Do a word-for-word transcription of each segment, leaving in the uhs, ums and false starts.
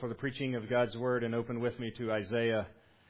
for the preaching of God's Word and open with me to Isaiah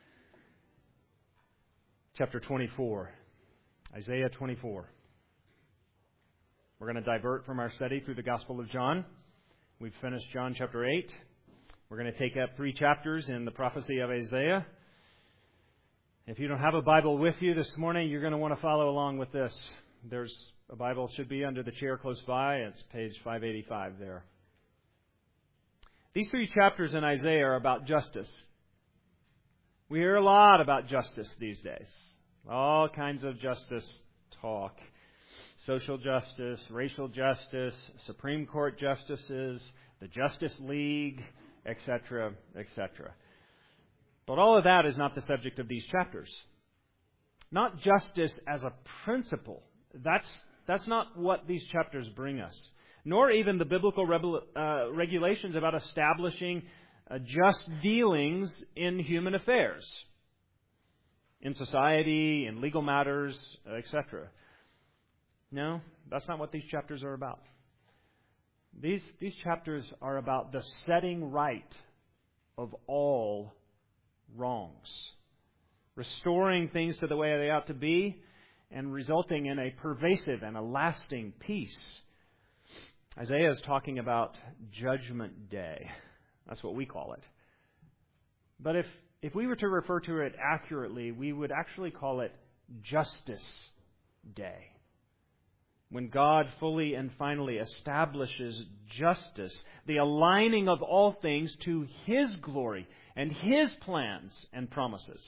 chapter twenty-four. Isaiah twenty-four. We're going to divert from our study through the Gospel of John. We've finished John chapter eight. We're going to take up three chapters in the prophecy of Isaiah. If you don't have a Bible with you this morning, you're going to want to follow along with this. There's a Bible should be under the chair close by. It's page five eighty-five there. These three chapters in Isaiah are about justice. We hear a lot about justice these days. All kinds of justice talk. Social justice, racial justice, Supreme Court justices, the Justice League, et cetera, et cetera. But all of that is not the subject of these chapters. Not justice as a principle. That's, that's not what these chapters bring us. Nor even the biblical rebel, uh, regulations about establishing uh, just dealings in human affairs, in society, in legal matters, et cetera. No, that's not what these chapters are about. These, these chapters are about the setting right of all wrongs, restoring things to the way they ought to be, and resulting in a pervasive and a lasting peace. Isaiah is talking about Judgment Day. That's what we call it. But if, if we were to refer to it accurately, we would actually call it Justice Day. When God fully and finally establishes justice, the aligning of all things to His glory and His plans and promises.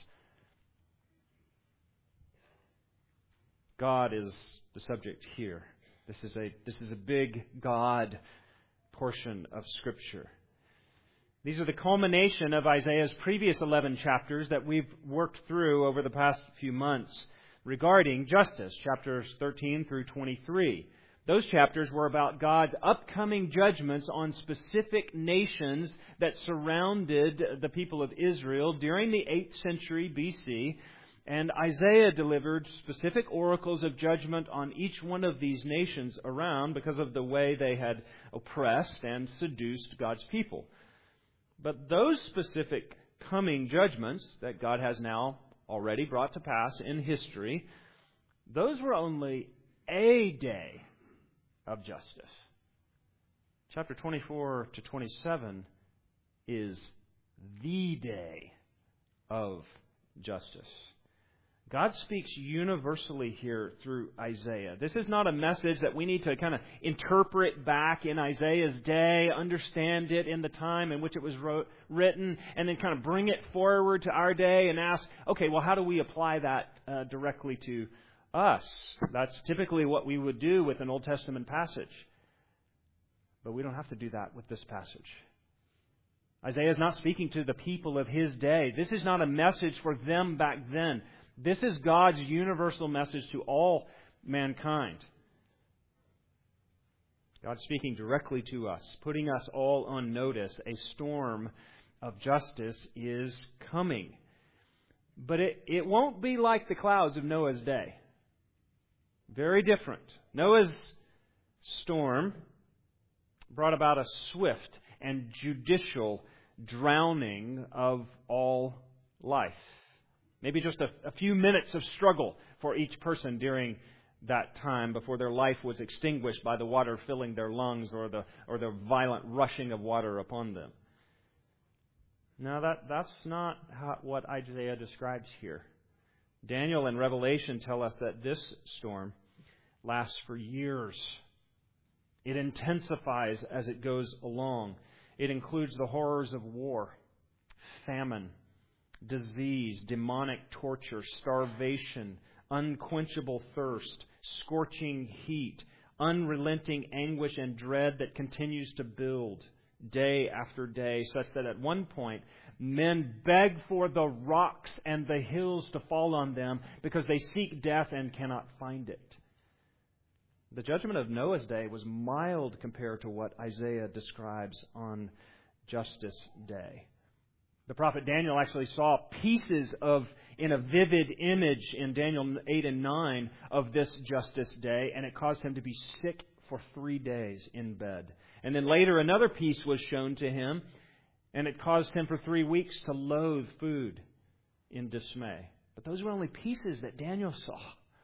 God is the subject here. This is a this is a big God portion of Scripture. These are the culmination of Isaiah's previous eleven chapters that we've worked through over the past few months regarding justice, chapters thirteen through twenty-three. Those chapters were about God's upcoming judgments on specific nations that surrounded the people of Israel during the eighth century B C. And Isaiah delivered specific oracles of judgment on each one of these nations around because of the way they had oppressed and seduced God's people. But those specific coming judgments that God has now already brought to pass in history, those were only a day of justice. Chapter twenty-four to twenty-seven is the day of justice. God speaks universally here through Isaiah. This is not a message that we need to kind of interpret back in Isaiah's day, understand it in the time in which it was wrote, written, and then kind of bring it forward to our day and ask, okay, well, how do we apply that uh, directly to us? That's typically what we would do with an Old Testament passage. But we don't have to do that with this passage. Isaiah is not speaking to the people of his day. This is not a message for them back then. This is God's universal message to all mankind. God speaking directly to us, putting us all on notice. A storm of justice is coming. But it, it won't be like the clouds of Noah's day. Very different. Noah's storm brought about a swift and judicial drowning of all life. Maybe just a, a few minutes of struggle for each person during that time before their life was extinguished by the water filling their lungs or the or the violent rushing of water upon them. Now, that, that's not how, what Isaiah describes here. Daniel and Revelation tell us that this storm lasts for years. It intensifies as it goes along. It includes the horrors of war, famine, disease, demonic torture, starvation, unquenchable thirst, scorching heat, unrelenting anguish and dread that continues to build day after day, such that at one point men beg for the rocks and the hills to fall on them because they seek death and cannot find it. The judgment of Noah's day was mild compared to what Isaiah describes on Justice Day. The prophet Daniel actually saw pieces of, in a vivid image in Daniel eight and nine of this Justice Day, and it caused him to be sick for three days in bed. And then later another piece was shown to him, And it caused him for three weeks to loathe food in dismay. But those were only pieces that Daniel saw.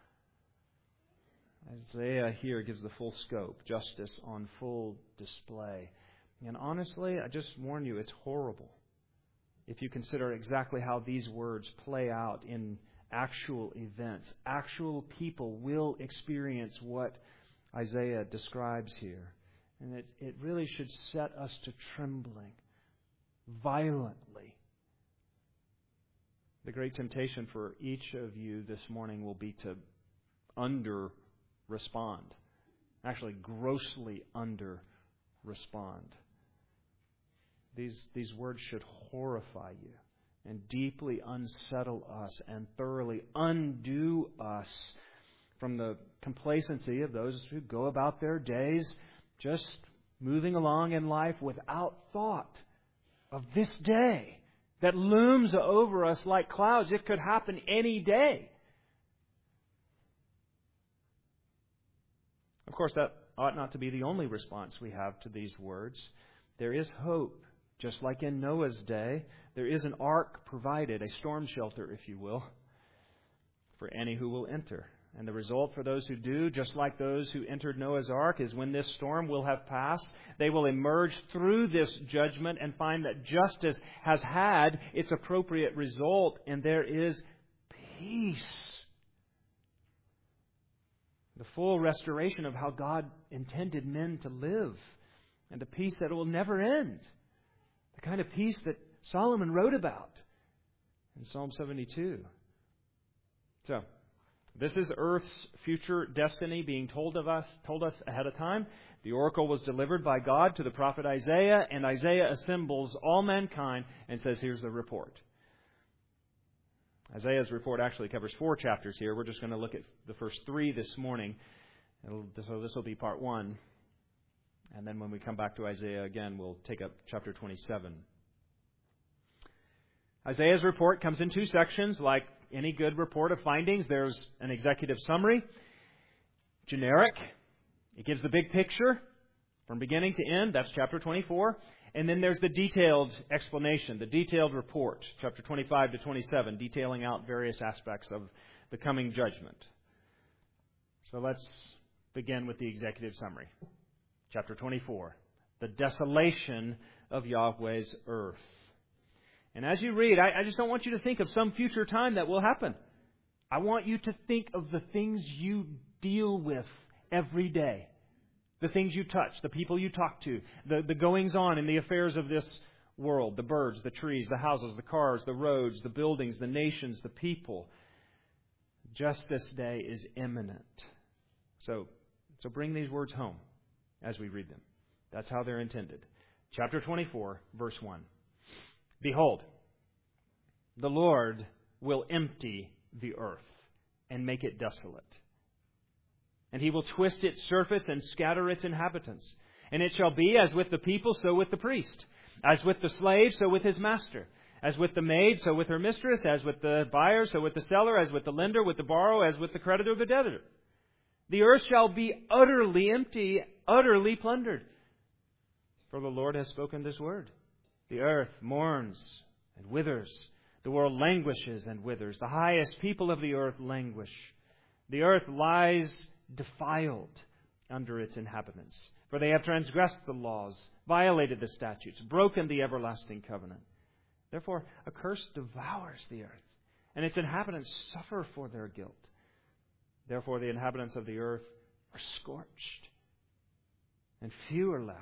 Isaiah here gives the full scope, justice on full display. And honestly, I just warn you, it's horrible if you consider exactly how these words play out in actual events. Actual people will experience what Isaiah describes here. And it, it really should set us to trembling violently. The great temptation for each of you this morning will be to under-respond. Actually, grossly under-respond. These, these words should horrify you and deeply unsettle us and thoroughly undo us from the complacency of those who go about their days just moving along in life without thought of this day that looms over us like clouds. It could happen any day. Of course, that ought not to be the only response we have to these words. There is hope. Just like in Noah's day, there is an ark provided, a storm shelter, if you will, for any who will enter. And the result for those who do, just like those who entered Noah's ark, is when this storm will have passed, they will emerge through this judgment and find that justice has had its appropriate result, and there is peace. The full restoration of how God intended men to live, and a peace that will never end. The kind of peace that Solomon wrote about in Psalm seventy-two. So, this is Earth's future destiny being told of us, told us ahead of time. The oracle was delivered by God to the prophet Isaiah, and Isaiah assembles all mankind and says, here's the report. Isaiah's report actually covers four chapters here. We're just going to look at the first three this morning. It'll, so this will be part one. And then when we come back to Isaiah again, we'll take up chapter twenty-seven. Isaiah's report comes in two sections. Like any good report of findings, there's an executive summary, generic. It gives the big picture from beginning to end. That's chapter twenty-four. And then there's the detailed explanation, the detailed report, chapter twenty-five to twenty-seven, detailing out various aspects of the coming judgment. So let's begin with the executive summary. Chapter twenty-four, the desolation of Yahweh's earth. And as you read, I, I just don't want you to think of some future time that will happen. I want you to think of the things you deal with every day. The things you touch, the people you talk to, the, the goings-on in the affairs of this world, the birds, the trees, the houses, the cars, the roads, the buildings, the nations, the people. Justice Day is imminent. So, so bring these words home as we read them. That's how they're intended. Chapter twenty-four, verse one. Behold, the Lord will empty the earth and make it desolate. And He will twist its surface and scatter its inhabitants. And it shall be as with the people, so with the priest. As with the slave, so with his master. As with the maid, so with her mistress. As with the buyer, so with the seller. As with the lender, with the borrower. As with the creditor, the debtor. The earth shall be utterly empty, utterly plundered. For the Lord has spoken this word. The earth mourns and withers. The world languishes and withers. The highest people of the earth languish. The earth lies defiled under its inhabitants. For they have transgressed the laws, violated the statutes, broken the everlasting covenant. Therefore, a curse devours the earth, and its inhabitants suffer for their guilt. Therefore, the inhabitants of the earth are scorched, and few are left.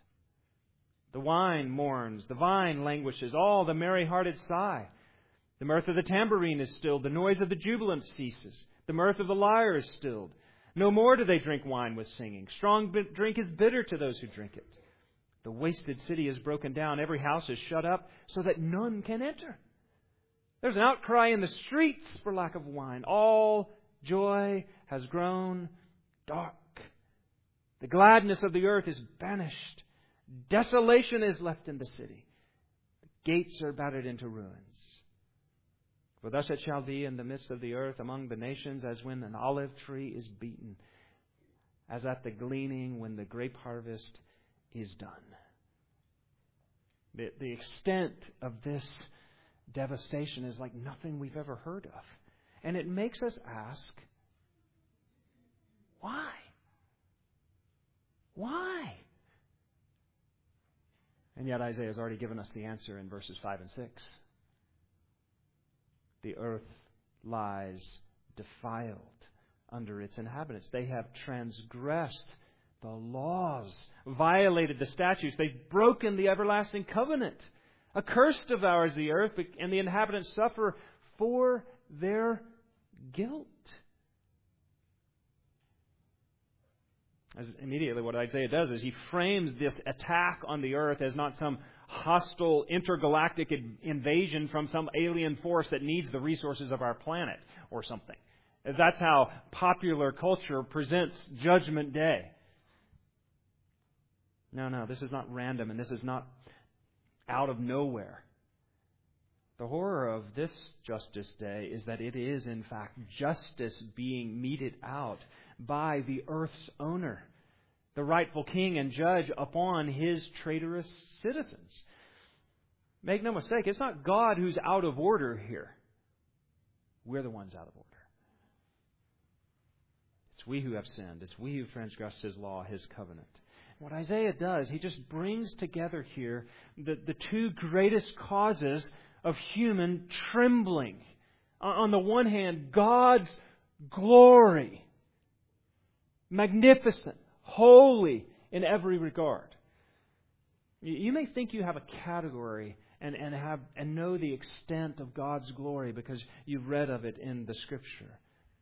The wine mourns, the vine languishes, all the merry-hearted sigh. The mirth of the tambourine is stilled, the noise of the jubilant ceases. The mirth of the lyre is stilled. No more do they drink wine with singing. Strong drink is bitter to those who drink it. The wasted city is broken down, every house is shut up, so that none can enter. There's an outcry in the streets for lack of wine. All joy has grown dark. The gladness of the earth is banished. Desolation is left in the city. The gates are battered into ruins. For thus it shall be in the midst of the earth among the nations, as when an olive tree is beaten, as at the gleaning when the grape harvest is done. The, the extent of this devastation is like nothing we've ever heard of. And it makes us ask, why? Why? And yet Isaiah has already given us the answer in verses five and six. The earth lies defiled under its inhabitants. They have transgressed the laws, violated the statutes. They've broken the everlasting covenant. Accursed devours the earth, and the inhabitants suffer for their guilt. As immediately what Isaiah does is he frames this attack on the earth as not some hostile intergalactic invasion from some alien force that needs the resources of our planet or something. That's how popular culture presents Judgment Day. No, no, this is not random, and this is not out of nowhere. The horror of this Justice Day is that it is, in fact, justice being meted out by the earth's owner, the rightful king and judge upon his traitorous citizens. Make no mistake, it's not God who's out of order here. We're the ones out of order. It's we who have sinned. It's we who transgressed His law, His covenant. What Isaiah does, he just brings together here the, the two greatest causes of human trembling. On the one hand, God's glory, magnificent, holy in every regard. You may think you have a category and, and have and know the extent of God's glory because you've read of it in the Scripture.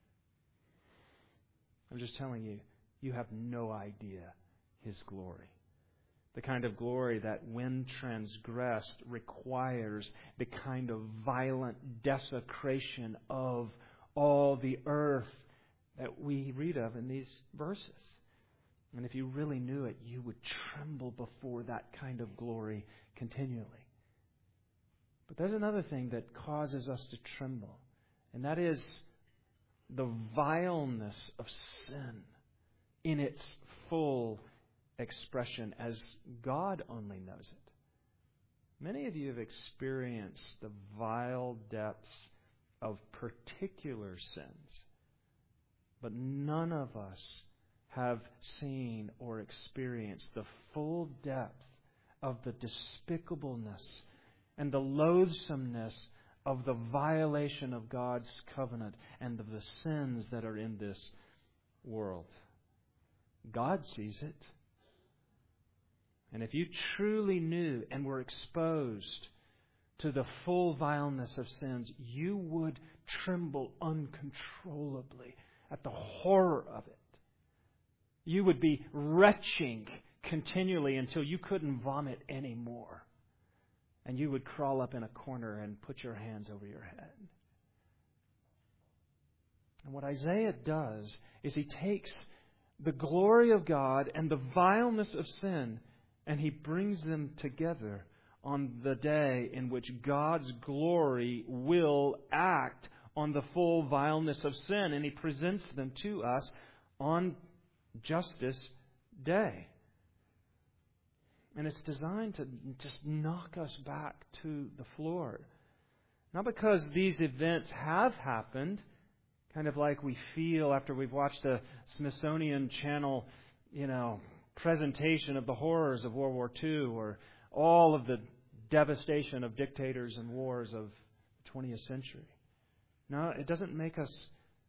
I'm just telling you, you have no idea His glory. The kind of glory that, when transgressed, requires the kind of violent desecration of all the earth that we read of in these verses. And if you really knew it, you would tremble before that kind of glory continually. But there's another thing that causes us to tremble, and that is the vileness of sin in its full expression as God only knows it. Many of you have experienced the vile depths of particular sins, but none of us have seen or experienced the full depth of the despicableness and the loathsomeness of the violation of God's covenant and of the sins that are in this world. God sees it. And if you truly knew and were exposed to the full vileness of sins, you would tremble uncontrollably at the horror of it. You would be retching continually until you couldn't vomit anymore. And you would crawl up in a corner and put your hands over your head. And what Isaiah does is he takes the glory of God and the vileness of sin, and he brings them together on the day in which God's glory will act on the full vileness of sin. And he presents them to us on Justice Day. And it's designed to just knock us back to the floor. Not because these events have happened, kind of like we feel after we've watched a Smithsonian Channel, you know, presentation of the horrors of World War Two or all of the devastation of dictators and wars of the twentieth century. No, it doesn't make us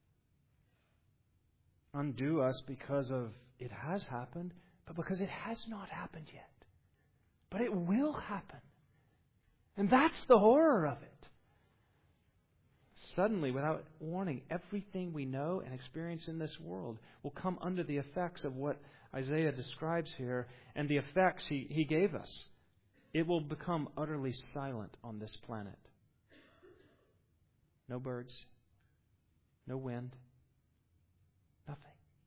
undo us because of it has happened, but because it has not happened yet. But it will happen. And that's the horror of it. Suddenly, without warning, everything we know and experience in this world will come under the effects of what Isaiah describes here and the effects he, he gave us. It will become utterly silent on this planet. No birds, no wind, nothing.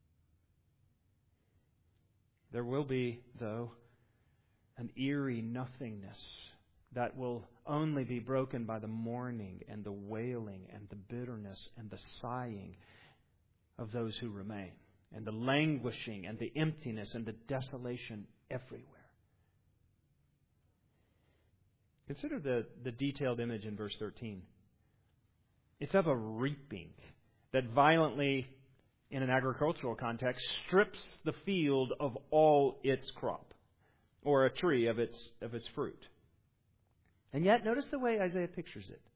There will be, though, an eerie nothingness that will only be broken by the mourning and the wailing and the bitterness and the sighing of those who remain, and the languishing and the emptiness and the desolation everywhere. Consider the, the detailed image in verse thirteen. It's of a reaping that violently, in an agricultural context, strips the field of all its crop, or a tree of its of its fruit. And yet, notice the way Isaiah pictures it.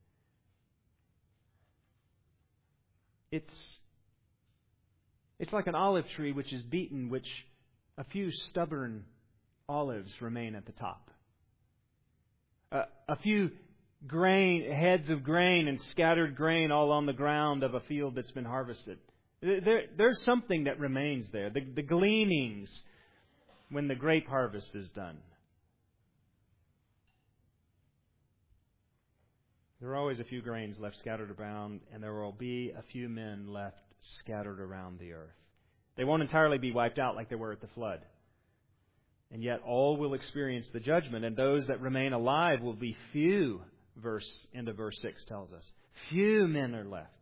It's, it's like an olive tree which is beaten, which a few stubborn olives remain at the top. Uh, a few grain heads of grain and scattered grain all on the ground of a field that's been harvested. There, there's something that remains there. The, the gleanings when the grape harvest is done. There are always a few grains left scattered around, and there will be a few men left scattered around the earth. They won't entirely be wiped out like they were at the flood. And yet all will experience the judgment, and those that remain alive will be few, verse into verse six tells us. Few men are left.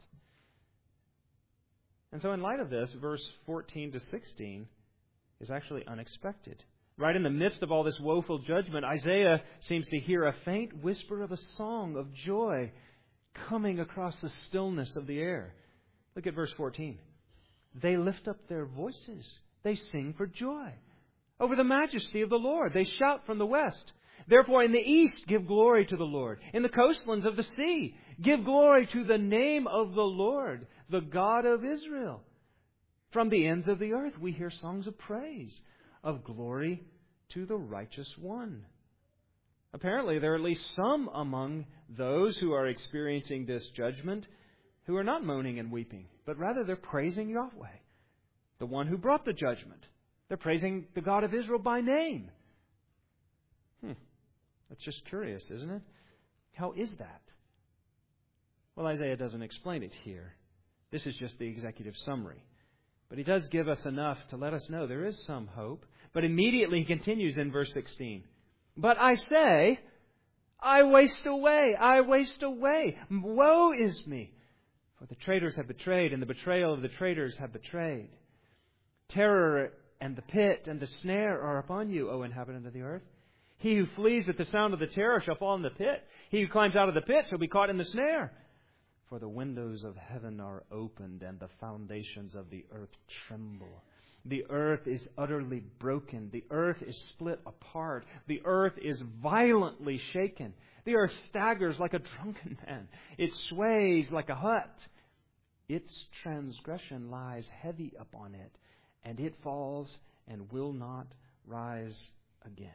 And so in light of this, verse fourteen to sixteen is actually unexpected. Right in the midst of all this woeful judgment, Isaiah seems to hear a faint whisper of a song of joy coming across the stillness of the air. Look at verse fourteen. They lift up their voices. They sing for joy over the majesty of the Lord. They shout from the west. Therefore, in the east, give glory to the Lord. In the coastlands of the sea, give glory to the name of the Lord, the God of Israel. From the ends of the earth, we hear songs of praise, of glory to the righteous one. Apparently, there are at least some among those who are experiencing this judgment who are not moaning and weeping, but rather they're praising Yahweh, the one who brought the judgment. They're praising the God of Israel by name. Hmm. That's just curious, isn't it? How is that? Well, Isaiah doesn't explain it here. This is just the executive summary. But he does give us enough to let us know there is some hope. But immediately he continues in verse sixteen. But I say, I waste away, I waste away. Woe is me! For the traitors have betrayed, and the betrayal of the traitors have betrayed. Terror and the pit and the snare are upon you, O inhabitant of the earth. He who flees at the sound of the terror shall fall in the pit. He who climbs out of the pit shall be caught in the snare. For the windows of heaven are opened, and the foundations of the earth tremble. The earth is utterly broken. The earth is split apart. The earth is violently shaken. The earth staggers like a drunken man. It sways like a hut. Its transgression lies heavy upon it, and it falls and will not rise again.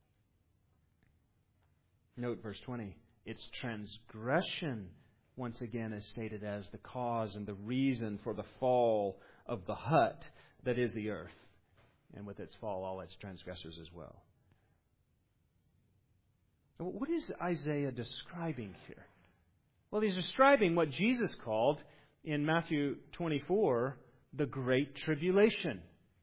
Note verse twenty. Its transgression once again is stated as the cause and the reason for the fall of the hut that is the earth, and with its fall, all its transgressors as well. What is Isaiah describing here? Well, he's describing what Jesus called in Matthew twenty-four the Great Tribulation.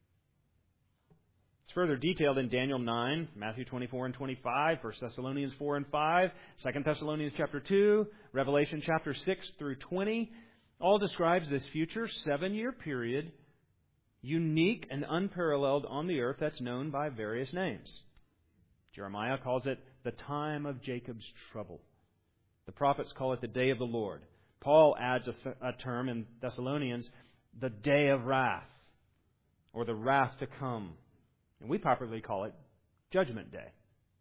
It's further detailed in Daniel nine, Matthew twenty-four and twenty-five, First Thessalonians four and five, Second Thessalonians chapter two, Revelation chapter six through twenty. All describes this future seven-year period, unique and unparalleled on the earth, that's known by various names. Jeremiah calls it the time of Jacob's trouble. The prophets call it the day of the Lord. Paul adds a, th- a term in Thessalonians, the day of wrath, or the wrath to come. And we properly call it Judgment Day.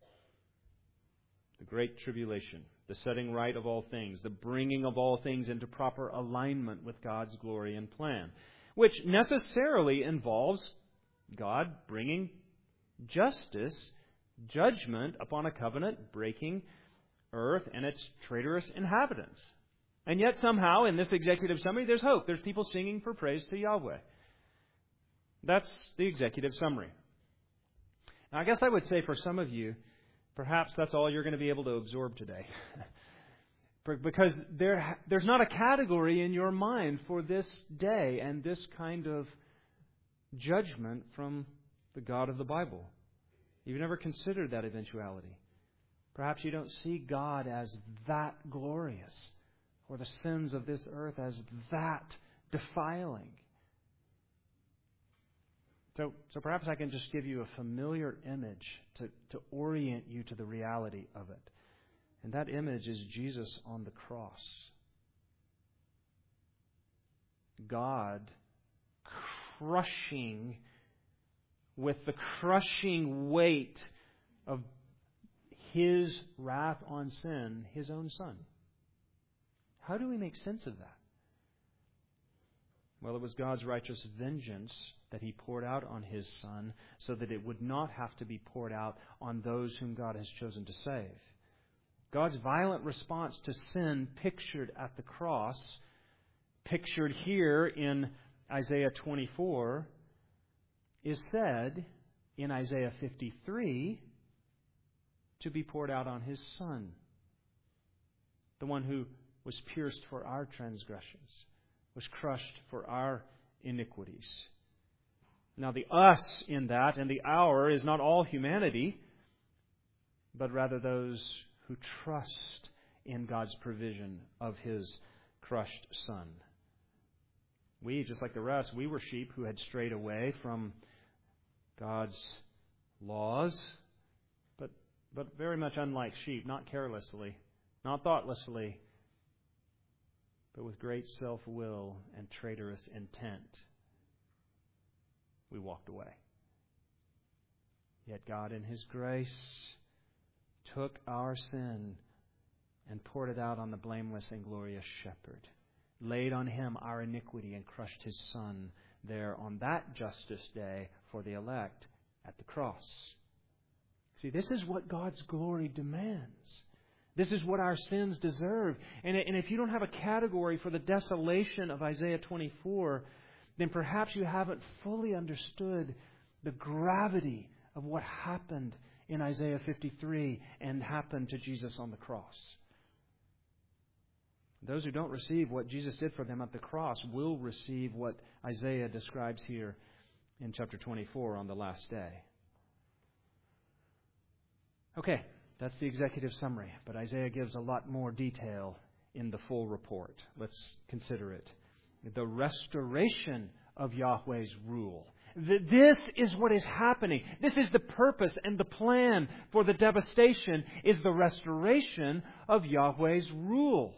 The Great Tribulation, the setting right of all things, the bringing of all things into proper alignment with God's glory and plan, which necessarily involves God bringing justice, judgment upon a covenant-breaking earth and its traitorous inhabitants. And yet somehow, in this executive summary, there's hope. There's people singing for praise to Yahweh. That's the executive summary. Now, I guess I would say for some of you, perhaps that's all you're going to be able to absorb today. Because there, there's not a category in your mind for this day and this kind of judgment from the God of the Bible. You've never considered that eventuality. Perhaps you don't see God as that glorious, or the sins of this earth as that defiling. So, so perhaps I can just give you a familiar image to, to orient you to the reality of it. And that image is Jesus on the cross. God crushing with the crushing weight of His wrath on sin, His own Son. How do we make sense of that? Well, it was God's righteous vengeance that He poured out on His Son so that it would not have to be poured out on those whom God has chosen to save. God's violent response to sin pictured at the cross, pictured here in Isaiah twenty-four, is said in Isaiah fifty-three to be poured out on His Son, the one who was pierced for our transgressions, was crushed for our iniquities. Now the us in that and the our is not all humanity, but rather those who trust in God's provision of His crushed Son. We, just like the rest, we were sheep who had strayed away from God's laws, but but very much unlike sheep, not carelessly, not thoughtlessly, but with great self-will and traitorous intent, we walked away. Yet God in His grace took our sin and poured it out on the blameless and glorious shepherd, laid on Him our iniquity and crushed His Son there on that justice day for the elect at the cross. See, this is what God's glory demands. This is what our sins deserve. And if you don't have a category for the desolation of Isaiah twenty-four, then perhaps you haven't fully understood the gravity of what happened in Isaiah fifty-three and happened to Jesus on the cross. Those who don't receive what Jesus did for them at the cross will receive what Isaiah describes here in chapter twenty-four on the last day. Okay, that's the executive summary, but Isaiah gives a lot more detail in the full report. Let's consider it. The restoration of Yahweh's rule. This is what is happening. This is the purpose and the plan for the devastation, is the restoration of Yahweh's rule.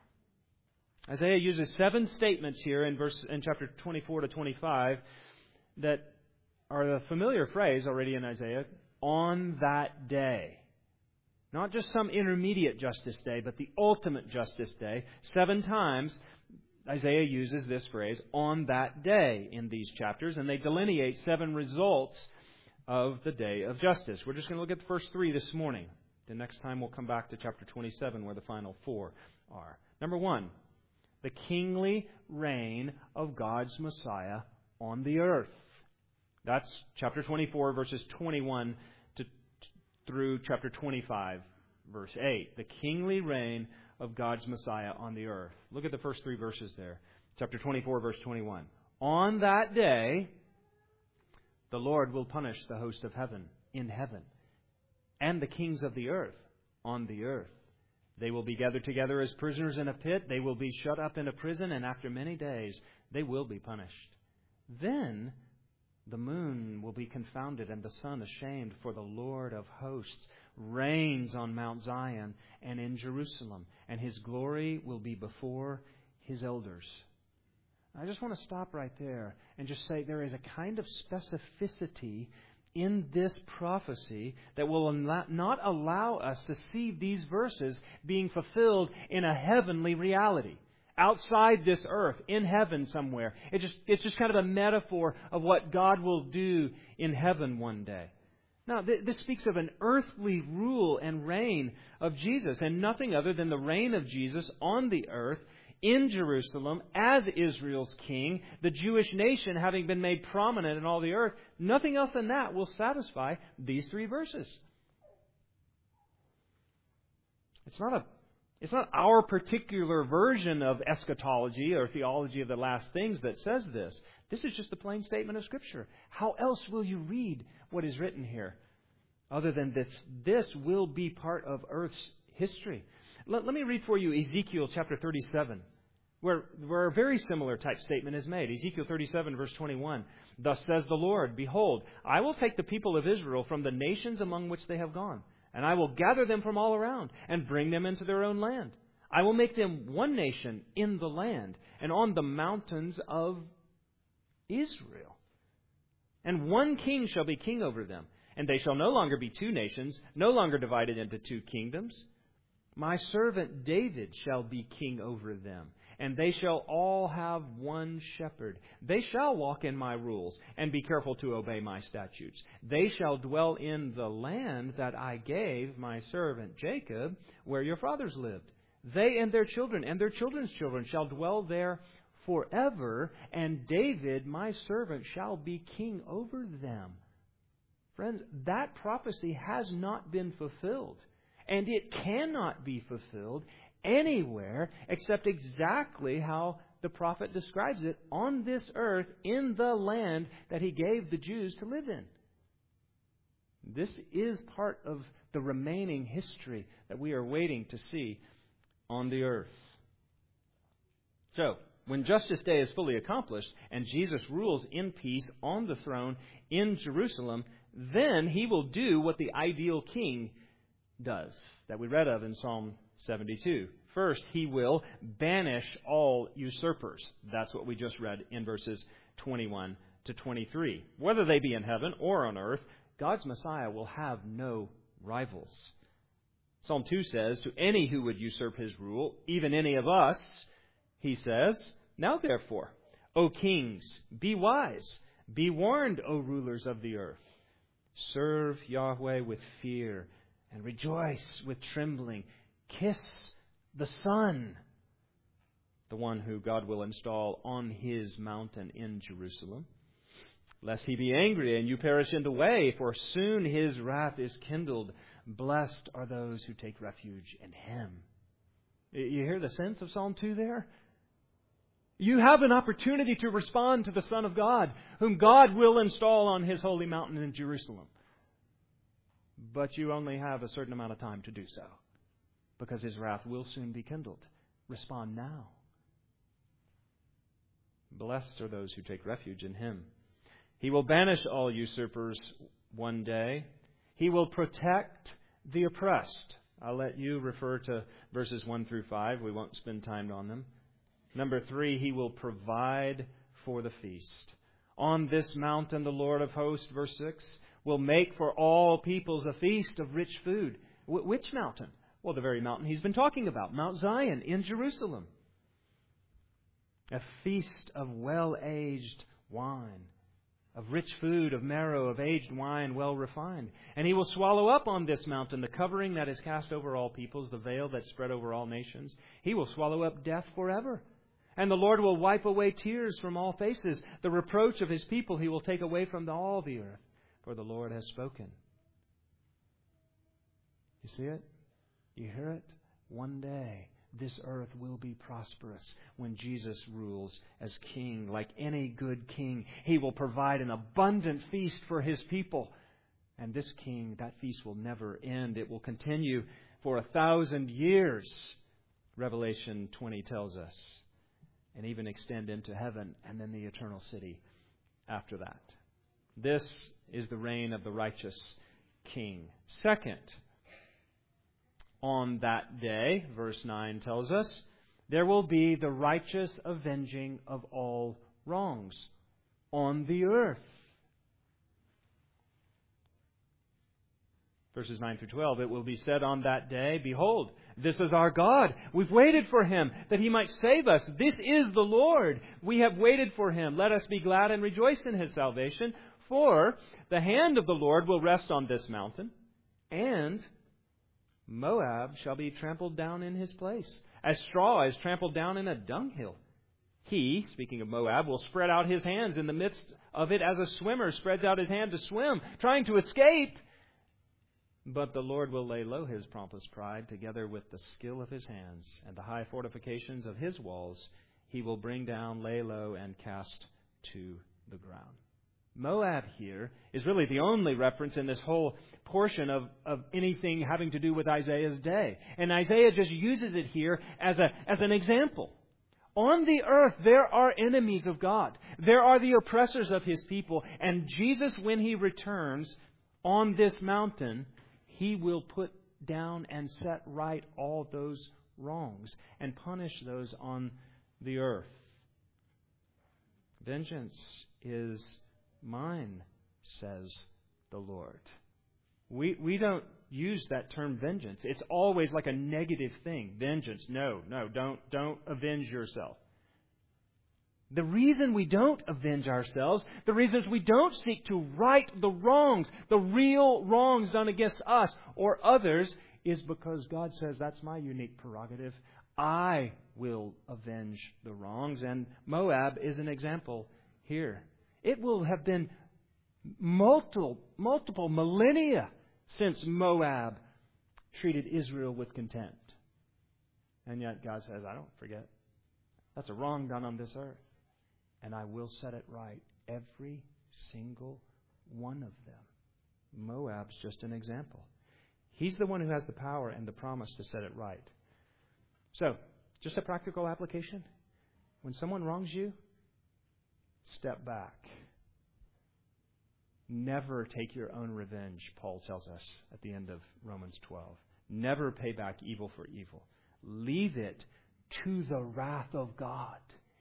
Isaiah uses seven statements here in verse in chapter twenty-four to twenty-five that are the familiar phrase already in Isaiah, on that day. Not just some intermediate justice day, but the ultimate justice day. Seven times Isaiah uses this phrase, on that day, in these chapters, and they delineate seven results of the day of justice. We're just going to look at the first three this morning. The next time we'll come back to chapter twenty-seven, where the final four are. Number one, the kingly reign of God's Messiah on the earth. That's chapter twenty-four, verses twenty-one to through chapter twenty-five, verse eight. The kingly reign of God's Messiah on the earth. Look at the first three verses there. Chapter twenty-four, verse twenty-one. On that day, the Lord will punish the host of heaven in heaven, and the kings of the earth on the earth. They will be gathered together as prisoners in a pit. They will be shut up in a prison, and after many days they will be punished. Then the moon will be confounded and the sun ashamed, for the Lord of hosts reigns on Mount Zion and in Jerusalem, and His glory will be before His elders. I just want to stop right there and just say there is a kind of specificity in this prophecy that will not allow us to see these verses being fulfilled in a heavenly reality, outside this earth, in heaven somewhere. It just, it's just kind of a metaphor of what God will do in heaven one day. Now, th- this speaks of an earthly rule and reign of Jesus, and nothing other than the reign of Jesus on the earth in Jerusalem as Israel's king, the Jewish nation having been made prominent in all the earth. Nothing else than that will satisfy these three verses. It's not a It's not our particular version of eschatology or theology of the last things that says this. This is just a plain statement of Scripture. How else will you read what is written here? Other than this, this will be part of Earth's history. Let, let me read for you Ezekiel chapter thirty-seven, where, where a very similar type statement is made. Ezekiel thirty-seven, verse twenty-one. Thus says the Lord, behold, I will take the people of Israel from the nations among which they have gone, And I will gather them from all around and bring them into their own land. I will make them one nation in the land and on the mountains of Israel. And one king shall be king over them. And they shall no longer be two nations, no longer divided into two kingdoms. My servant David shall be king over them. And they shall all have one shepherd. They shall walk in my rules and be careful to obey my statutes. They shall dwell in the land that I gave my servant Jacob, where your fathers lived. They and their children and their children's children shall dwell there forever, and David, my servant, shall be king over them. Friends, that prophecy has not been fulfilled, and it cannot be fulfilled anywhere except exactly how the prophet describes it on this earth in the land that he gave the Jews to live in. This is part of the remaining history that we are waiting to see on the earth. So, when Justice Day is fully accomplished and Jesus rules in peace on the throne in Jerusalem, then he will do what the ideal king does, that we read of in Psalm seventy-two. First, he will banish all usurpers. That's what we just read in verses twenty-one to twenty-three. Whether they be in heaven or on earth, God's Messiah will have no rivals. Psalm two says, to any who would usurp his rule, even any of us, he says, now therefore, O kings, be wise. Be warned, O rulers of the earth. Serve Yahweh with fear and rejoice with trembling. Kiss the Son, the one who God will install on his mountain in Jerusalem, lest he be angry and you perish in the way, for soon his wrath is kindled. Blessed are those who take refuge in him. You hear the sense of Psalm two there? You have an opportunity to respond to the Son of God, whom God will install on his holy mountain in Jerusalem. But you only have a certain amount of time to do so, because his wrath will soon be kindled. Respond now. Blessed are those who take refuge in him. He will banish all usurpers one day. He will protect the oppressed. I'll let you refer to verses one through five. We won't spend time on them. Number three, he will provide for the feast. On this mountain, the Lord of hosts, verse six, will make for all peoples a feast of rich food. Wh- which mountain? Well, the very mountain he's been talking about, Mount Zion in Jerusalem. A feast of well-aged wine, of rich food, of marrow, of aged wine, well refined. And he will swallow up on this mountain the covering that is cast over all peoples, the veil that spread over all nations. He will swallow up death forever. And the Lord will wipe away tears from all faces. The reproach of his people he will take away from the, all the earth, for the Lord has spoken. You see it? You hear it? One day this earth will be prosperous when Jesus rules as king. Like any good king, he will provide an abundant feast for his people. And this king, that feast will never end. It will continue for a thousand years, Revelation twenty tells us, and even extend into heaven and then the eternal city after that. This is the reign of the righteous king. Second, on that day, verse nine tells us, there will be the righteous avenging of all wrongs on the earth. Verses nine through twelve, it will be said on that day, behold, this is our God. We've waited for him that he might save us. This is the Lord. We have waited for him. Let us be glad and rejoice in his salvation. For the hand of the Lord will rest on this mountain, and Moab shall be trampled down in his place, as straw is trampled down in a dunghill. He, speaking of Moab, will spread out his hands in the midst of it as a swimmer spreads out his hand to swim, trying to escape. But the Lord will lay low his pompous pride together with the skill of his hands, and the high fortifications of his walls he will bring down, lay low, and cast to the ground. Moab here is really the only reference in this whole portion of, of anything having to do with Isaiah's day. And Isaiah just uses it here as a as an example. On the earth there are enemies of God. There are the oppressors of his people. And Jesus, when he returns on this mountain, He will put down and set right all those wrongs and punish those on the earth. Vengeance is mine, says the Lord. We we don't use that term vengeance. It's always like a negative thing. Vengeance. No, no, don't don't avenge yourself. The reason we don't avenge ourselves, the reasons we don't seek to right the wrongs, the real wrongs done against us or others, is because God says that's my unique prerogative. I will avenge the wrongs. And Moab is an example here. It will have been multiple, multiple millennia since Moab treated Israel with contempt. And yet God says, I don't forget. That's a wrong done on this earth. And I will set it right. Every single one of them. Moab's just an example. He's the one who has the power and the promise to set it right. So, just a practical application. When someone wrongs you, step back. Never take your own revenge, Paul tells us at the end of Romans twelve. Never pay back evil for evil. Leave it to the wrath of God.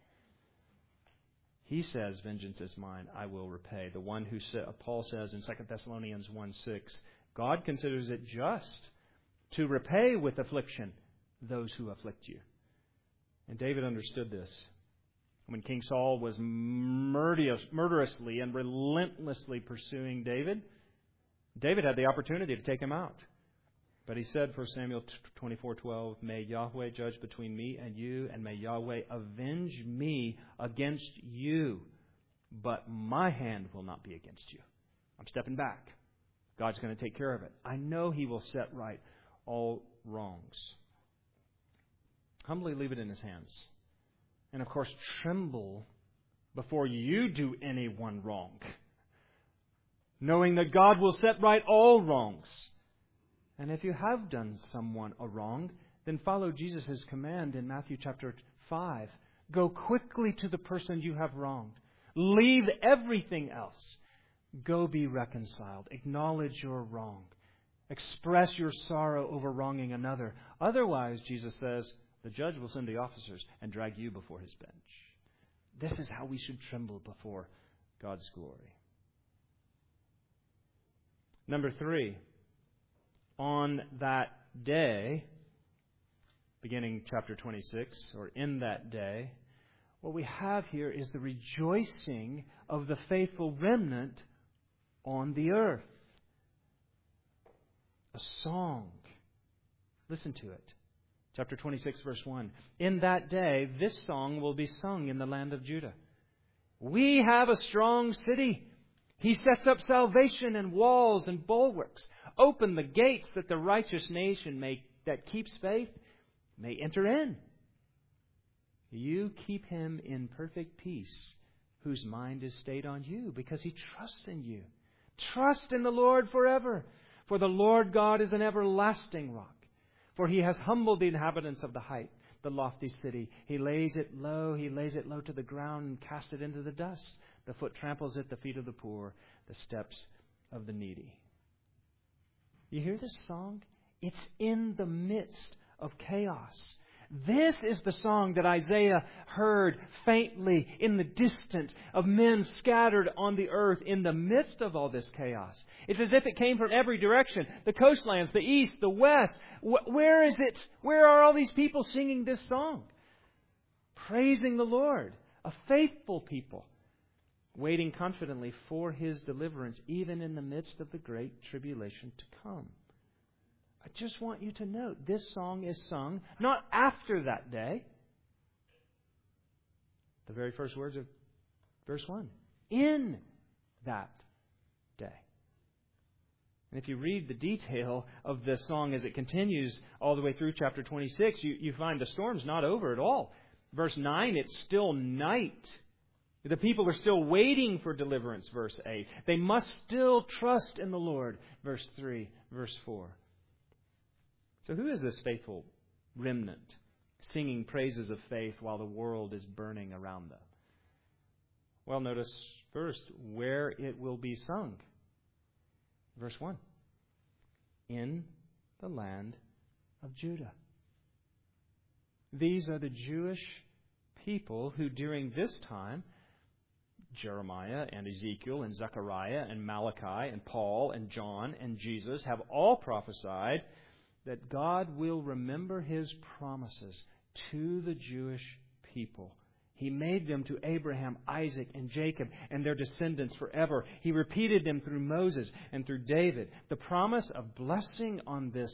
He says, vengeance is mine, I will repay. The one who sa- Paul says in Second Thessalonians one six, God considers it just to repay with affliction those who afflict you. And David understood this. When King Saul was murderous, murderously and relentlessly pursuing David, David had the opportunity to take him out. But he said, First Samuel twenty-four twelve, may Yahweh judge between me and you, and may Yahweh avenge me against you, but my hand will not be against you. I'm stepping back. God's going to take care of it. I know He will set right all wrongs. Humbly leave it in His hands. And of course, tremble before you do anyone wrong, knowing that God will set right all wrongs. And if you have done someone a wrong, then follow Jesus' command in Matthew chapter five. Go quickly to the person you have wronged. Leave everything else. Go be reconciled. Acknowledge your wrong. Express your sorrow over wronging another. Otherwise, Jesus says, the judge will send the officers and drag you before his bench. This is how we should tremble before God's glory. Number three. On that day, beginning chapter twenty-six, or in that day, what we have here is the rejoicing of the faithful remnant on the earth. A song. Listen to it. Chapter twenty-six, verse one. In that day, this song will be sung in the land of Judah. We have a strong city. He sets up salvation and walls and bulwarks. Open the gates that the righteous nation may, that keeps faith may enter in. You keep him in perfect peace, whose mind is stayed on you, because he trusts in you. Trust in the Lord forever, for the Lord God is an everlasting rock. For He has humbled the inhabitants of the height, the lofty city. He lays it low, He lays it low to the ground and casts it into the dust. The foot tramples it, the feet of the poor, the steps of the needy. You hear this song? It's in the midst of chaos. This is the song that Isaiah heard faintly in the distance of men scattered on the earth in the midst of all this chaos. It's as if it came from every direction. The coastlands, the east, the west. Where is it? Where are all these people singing this song? Praising the Lord. A faithful people. Waiting confidently for His deliverance, even in the midst of the great tribulation to come. I just want you to note, this song is sung not after that day. The very first words of verse one. In that day. And if you read the detail of this song as it continues all the way through chapter twenty-six, you, you find the storm's not over at all. Verse nine, it's still night. The people are still waiting for deliverance, verse eight. They must still trust in the Lord, verse three, verse four. So who is this faithful remnant singing praises of faith while the world is burning around them? Well, notice first where it will be sung. Verse one. in the land of Judah. These are the Jewish people who during this time, Jeremiah and Ezekiel and Zechariah and Malachi and Paul and John and Jesus have all prophesied that God will remember His promises to the Jewish people. He made them to Abraham, Isaac, and Jacob and their descendants forever. He repeated them through Moses and through David. The promise of blessing on this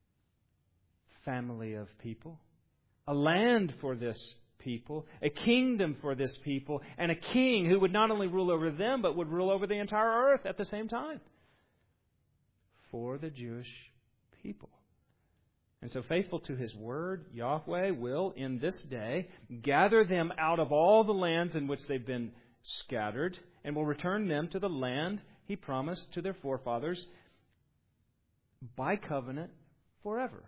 family of people, a land for this people, a kingdom for this people, and a king who would not only rule over them, but would rule over the entire earth at the same time for the Jewish people. And so faithful to His word, Yahweh will, in this day, gather them out of all the lands in which they've been scattered and will return them to the land He promised to their forefathers by covenant forever.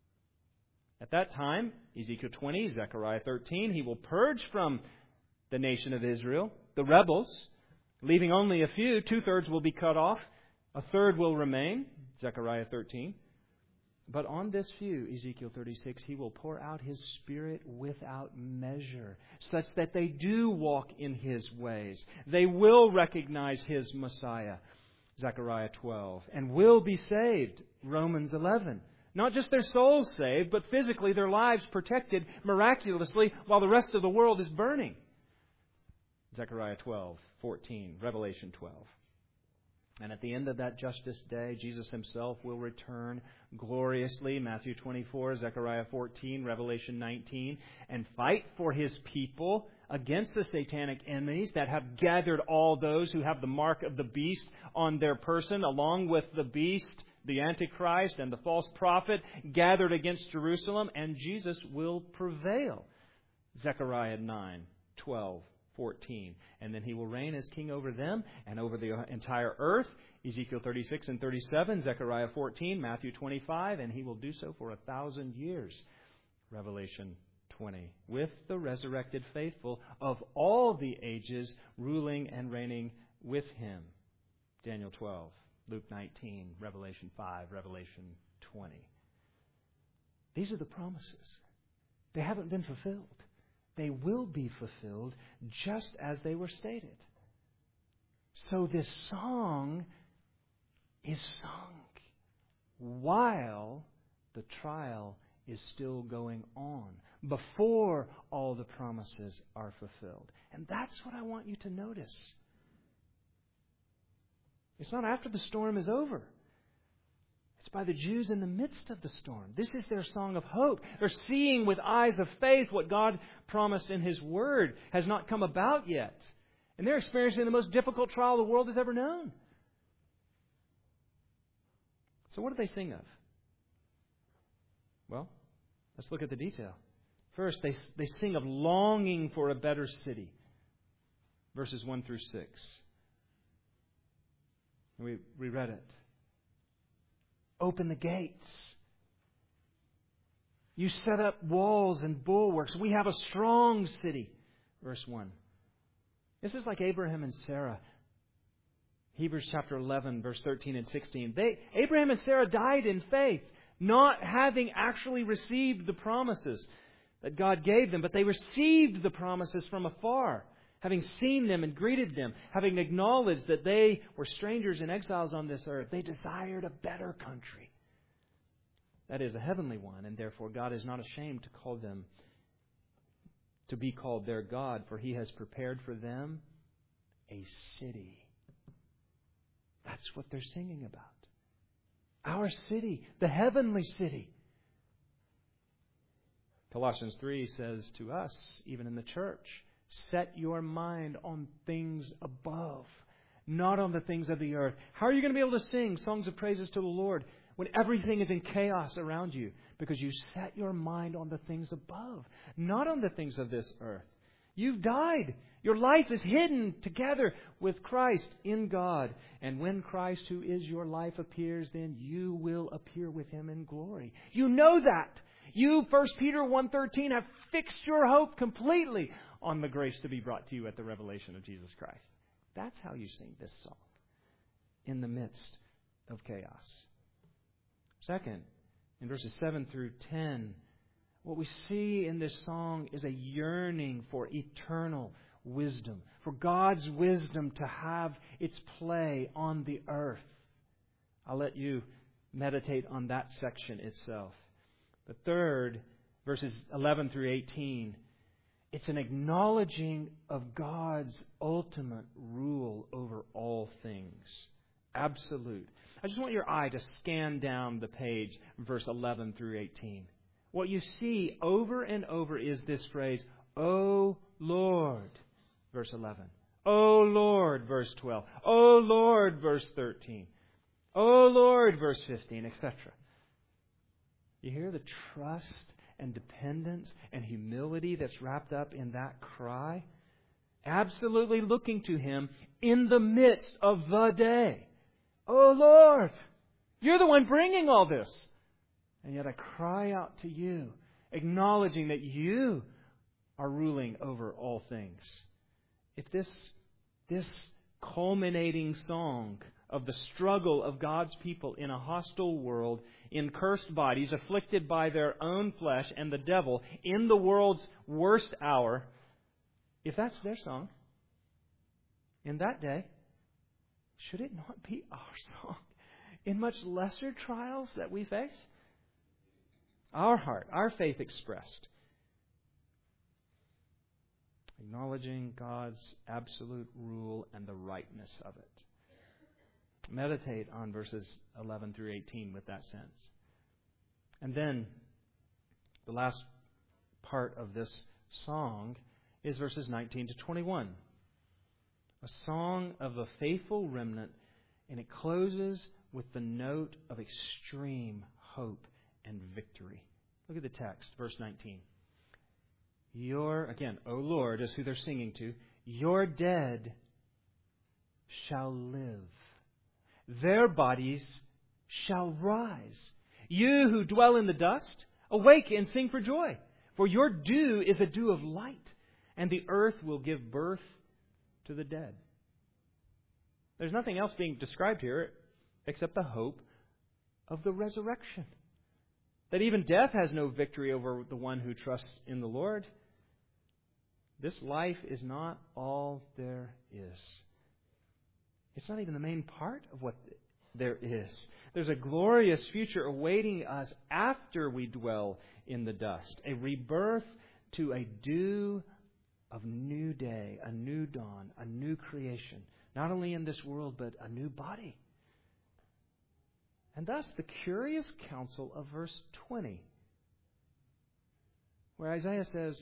At that time, Ezekiel twenty, Zechariah thirteen, He will purge from the nation of Israel the rebels, leaving only a few. Two-thirds will be cut off. A third will remain, Zechariah thirteen. But on this few, Ezekiel thirty-six, He will pour out His Spirit without measure, such that they do walk in His ways. They will recognize His Messiah, Zechariah twelve, and will be saved, Romans eleven. Not just their souls saved, but physically their lives protected miraculously while the rest of the world is burning. Zechariah twelve, fourteen, Revelation twelve. And at the end of that justice day, Jesus Himself will return gloriously, Matthew twenty-four, Zechariah fourteen, Revelation nineteen, and fight for His people against the satanic enemies that have gathered all those who have the mark of the beast on their person, along with the beast, the Antichrist, and the false prophet gathered against Jerusalem, and Jesus will prevail. Zechariah nine, twelve, fourteen. And then He will reign as king over them and over the entire earth. Ezekiel thirty-six and thirty-seven, Zechariah fourteen, Matthew twenty-five, and He will do so for a thousand years. Revelation twenty. With the resurrected faithful of all the ages ruling and reigning with Him. Daniel twelve, Luke nineteen, Revelation five, Revelation twenty. These are the promises. They haven't been fulfilled. They will be fulfilled just as they were stated. So this song is sung while the trial is still going on, before all the promises are fulfilled. And that's what I want you to notice. It's not after the storm is over. It's by the Jews in the midst of the storm. This is their song of hope. They're seeing with eyes of faith what God promised in His Word has not come about yet. And they're experiencing the most difficult trial the world has ever known. So what do they sing of? Well, let's look at the detail. First, they, they sing of longing for a better city. Verses one through six. We, we read it. Open the gates. You set up walls and bulwarks. We have a strong city. Verse one. This is like Abraham and Sarah. Hebrews chapter eleven, verse thirteen and sixteen. They, Abraham and Sarah died in faith, not having actually received the promises that God gave them, but they received the promises from afar, having seen them and greeted them, having acknowledged that they were strangers and exiles on this earth. They desired a better country. That is, a heavenly one, and therefore God is not ashamed to call them, to be called their God, for He has prepared for them a city. That's what they're singing about. Our city, the heavenly city. Colossians three says to us, even in the church, set your mind on things above, not on the things of the earth. How are you going to be able to sing songs of praises to the Lord when everything is in chaos around you? Because you set your mind on the things above, not on the things of this earth. You've died. Your life is hidden together with Christ in God. And when Christ, who is your life, appears, then you will appear with Him in glory. You know that. You, First Peter one thirteen, have fixed your hope completely on the grace to be brought to you at the revelation of Jesus Christ. That's how you sing this song in the midst of chaos. Second, in verses seven through ten, what we see in this song is a yearning for eternal wisdom, for God's wisdom to have its play on the earth. I'll let you meditate on that section itself. The third, verses eleven through eighteen, it's an acknowledging of God's ultimate rule over all things. Absolute. I just want your eye to scan down the page, verse eleven through eighteen. What you see over and over is this phrase, O Lord, verse eleven. O Lord, verse twelve. O Lord, verse thirteen. O Lord, verse fifteen, et cetera. You hear the trust and dependence and humility that's wrapped up in that cry? Absolutely looking to Him in the midst of the day. Oh Lord, You're the one bringing all this. And yet I cry out to You, acknowledging that You are ruling over all things. If this, this culminating song of the struggle of God's people in a hostile world, in cursed bodies, afflicted by their own flesh and the devil, in the world's worst hour, if that's their song, in that day, should it not be our song in much lesser trials that we face? Our heart, our faith expressed, acknowledging God's absolute rule and the rightness of it. Meditate on verses eleven through eighteen with that sense. And then, the last part of this song is verses nineteen to twenty-one. A song of the faithful remnant, and it closes with the note of extreme hope and victory. Look at the text, verse nineteen. Your, again, O Lord, is who they're singing to. Your dead shall live. Their bodies shall rise. You who dwell in the dust, awake and sing for joy. For your dew is a dew of light, and the earth will give birth to the dead. There's nothing else being described here except the hope of the resurrection. That even death has no victory over the one who trusts in the Lord. This life is not all there is. It's not even the main part of what there is. There's a glorious future awaiting us after we dwell in the dust. A rebirth to a dew of new day, a new dawn, a new creation. Not only in this world, but a new body. And thus the curious counsel of verse twenty, where Isaiah says,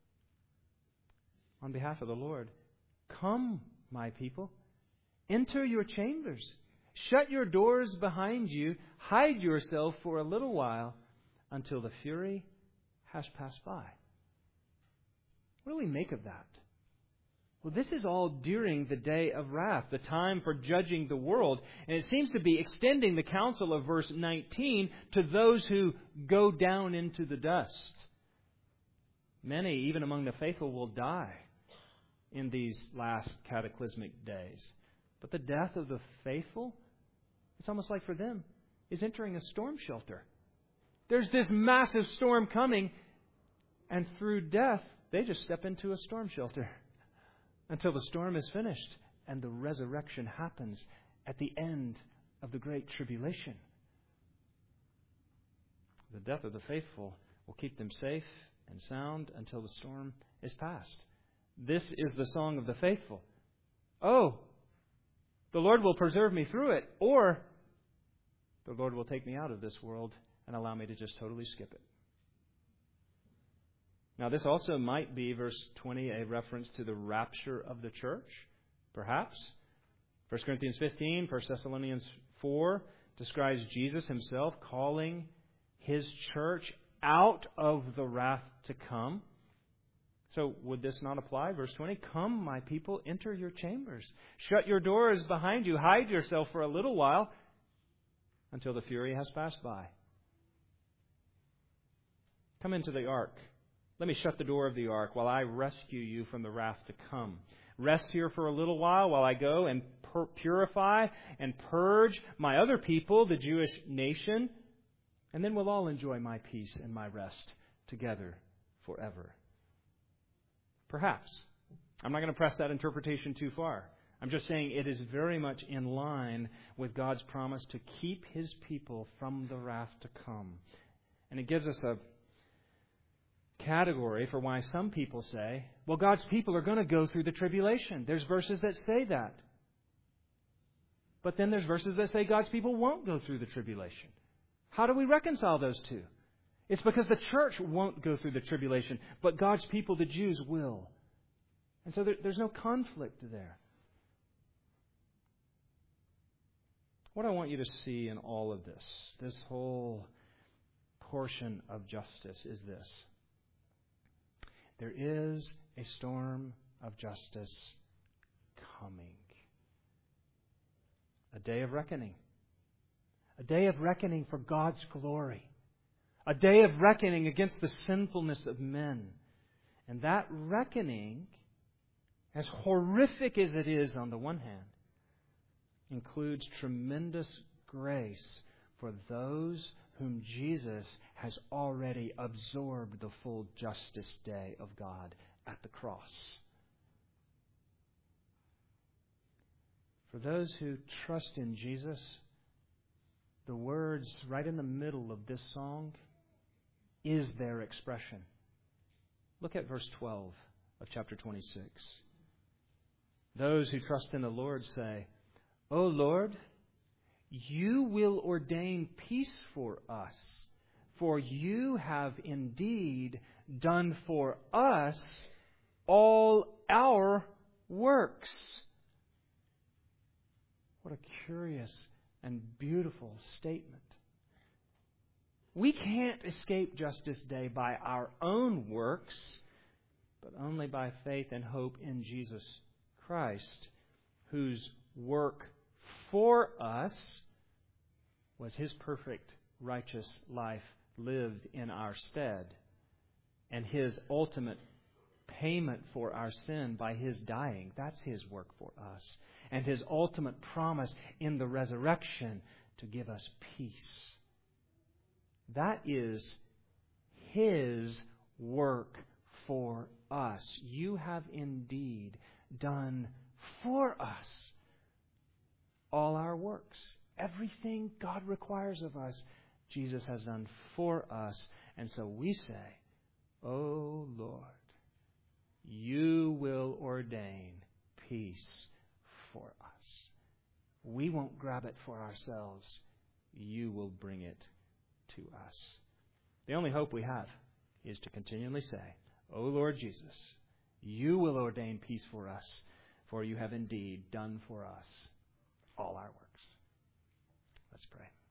on behalf of the Lord, "Come, my people, enter your chambers. Shut your doors behind you. Hide yourself for a little while until the fury has passed by." What do we make of that? Well, this is all during the day of wrath, the time for judging the world. And it seems to be extending the counsel of verse nineteen to those who go down into the dust. Many, even among the faithful, will die in these last cataclysmic days. But the death of the faithful, it's almost like for them, is entering a storm shelter. There's this massive storm coming, and through death, they just step into a storm shelter until the storm is finished and the resurrection happens at the end of the great tribulation. The death of the faithful will keep them safe and sound until the storm is past. This is the song of the faithful. Oh, the Lord will preserve me through it, or the Lord will take me out of this world and allow me to just totally skip it. Now, this also might be, verse twenty, a reference to the rapture of the church, perhaps. First Corinthians fifteen, First Thessalonians four describes Jesus Himself calling His church out of the wrath to come. So would this not apply? Verse twenty, "Come, my people, enter your chambers. Shut your doors behind you. Hide yourself for a little while until the fury has passed by. Come into the ark. Let me shut the door of the ark while I rescue you from the wrath to come. Rest here for a little while while I go and pur- purify and purge my other people, the Jewish nation, And then we'll all enjoy my peace and my rest together forever. Perhaps. I'm not going to press that interpretation too far. I'm just saying it is very much in line with God's promise to keep His people from the wrath to come. And it gives us a category for why some people say, well, God's people are going to go through the tribulation. There's verses that say that. But then there's verses that say God's people won't go through the tribulation. How do we reconcile those two? It's because the church won't go through the tribulation, but God's people, the Jews, will. And so there, there's no conflict there. What I want you to see in all of this, this whole portion of justice, is this. There is a storm of justice coming. A day of reckoning. A day of reckoning for God's glory. A day of reckoning against the sinfulness of men. And that reckoning, as horrific as it is on the one hand, includes tremendous grace for those whom Jesus has already absorbed the full justice day of God at the cross. For those who trust in Jesus, the words right in the middle of this song is their expression. Look at verse twelve of chapter twenty-six. Those who trust in the Lord say, O Lord, You will ordain peace for us, for You have indeed done for us all our works. What a curious and beautiful statement. We can't escape Justice Day by our own works, but only by faith and hope in Jesus Christ, whose work for us was His perfect, righteous life lived in our stead, and His ultimate payment for our sin by His dying. That's His work for us. And His ultimate promise in the resurrection to give us peace. That is His work for us. You have indeed done for us all our works. Everything God requires of us, Jesus has done for us. And so we say, O Lord, You will ordain peace for us. We won't grab it for ourselves. You will bring it to us. The only hope we have is to continually say, O Lord Jesus, You will ordain peace for us, for You have indeed done for us all our works. Let's pray.